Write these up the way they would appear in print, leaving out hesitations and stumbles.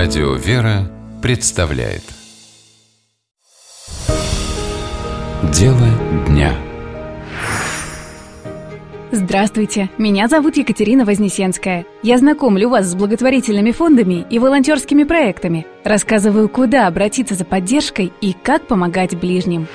Радио «Вера» представляет Дело дня. Здравствуйте, меня зовут Екатерина Вознесенская. Я знакомлю вас с благотворительными фондами и волонтерскими проектами. Рассказываю, куда обратиться за поддержкой и как помогать ближним.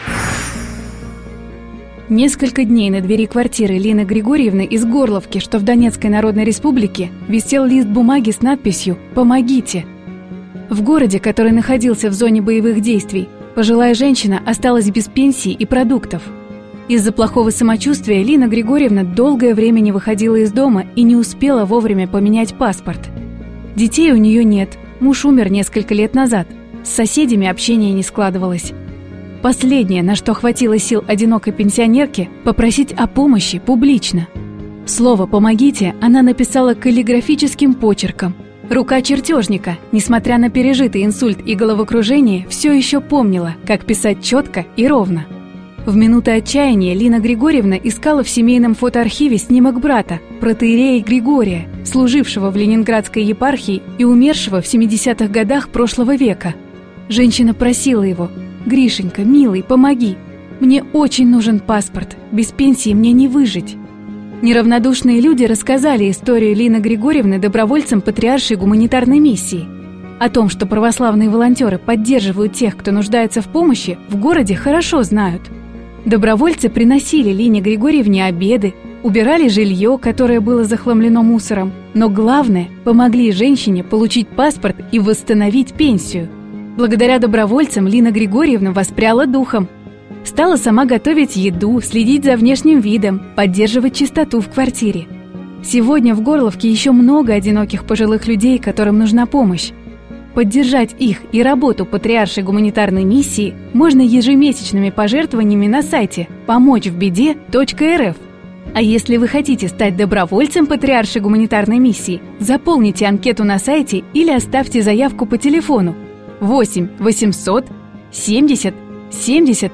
Несколько дней на двери квартиры Лины Григорьевны из Горловки, что в Донецкой Народной Республике, висел лист бумаги с надписью «Помогите». В городе, который находился в зоне боевых действий, пожилая женщина осталась без пенсии и продуктов. Из-за плохого самочувствия Лина Григорьевна долгое время не выходила из дома и не успела вовремя поменять паспорт. Детей у нее нет, муж умер несколько лет назад, с соседями общение не складывалось. Последнее, на что хватило сил одинокой пенсионерки, попросить о помощи публично. Слово «помогите» она написала каллиграфическим почерком. Рука чертежника, несмотря на пережитый инсульт и головокружение, все еще помнила, как писать четко и ровно. В минуты отчаяния Лина Григорьевна искала в семейном фотоархиве снимок брата, протоиерея Григория, служившего в Ленинградской епархии и умершего в 70-х годах прошлого века. Женщина просила его: «Гришенька, милый, помоги. Мне очень нужен паспорт, без пенсии мне не выжить». Неравнодушные люди рассказали историю Лины Григорьевны добровольцам Патриаршей гуманитарной миссии. О том, что православные волонтеры поддерживают тех, кто нуждается в помощи, в городе хорошо знают. Добровольцы приносили Лине Григорьевне обеды, убирали жилье, которое было захламлено мусором, но главное, помогли женщине получить паспорт и восстановить пенсию. Благодаря добровольцам Лина Григорьевна воспряла духом. Стала сама готовить еду, следить за внешним видом, поддерживать чистоту в квартире. Сегодня в Горловке еще много одиноких пожилых людей, которым нужна помощь. Поддержать их и работу Патриаршей гуманитарной миссии можно ежемесячными пожертвованиями на сайте помочьвбеде.рф. А если вы хотите стать добровольцем Патриаршей гуманитарной миссии, заполните анкету на сайте или оставьте заявку по телефону 8 800 70 70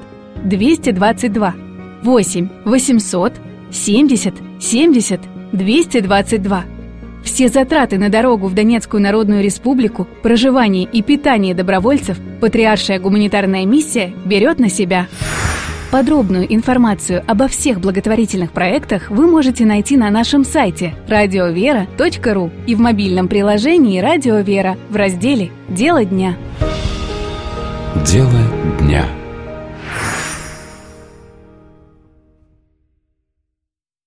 222. 8 800 70 70 222. Все затраты на дорогу в Донецкую Народную Республику, проживание и питание добровольцев Патриаршая гуманитарная миссия берет на себя. Подробную информацию обо всех благотворительных проектах вы можете найти на нашем сайте radiovera.ru и в мобильном приложении «Радио Вера» в разделе «Дело дня». Дело дня.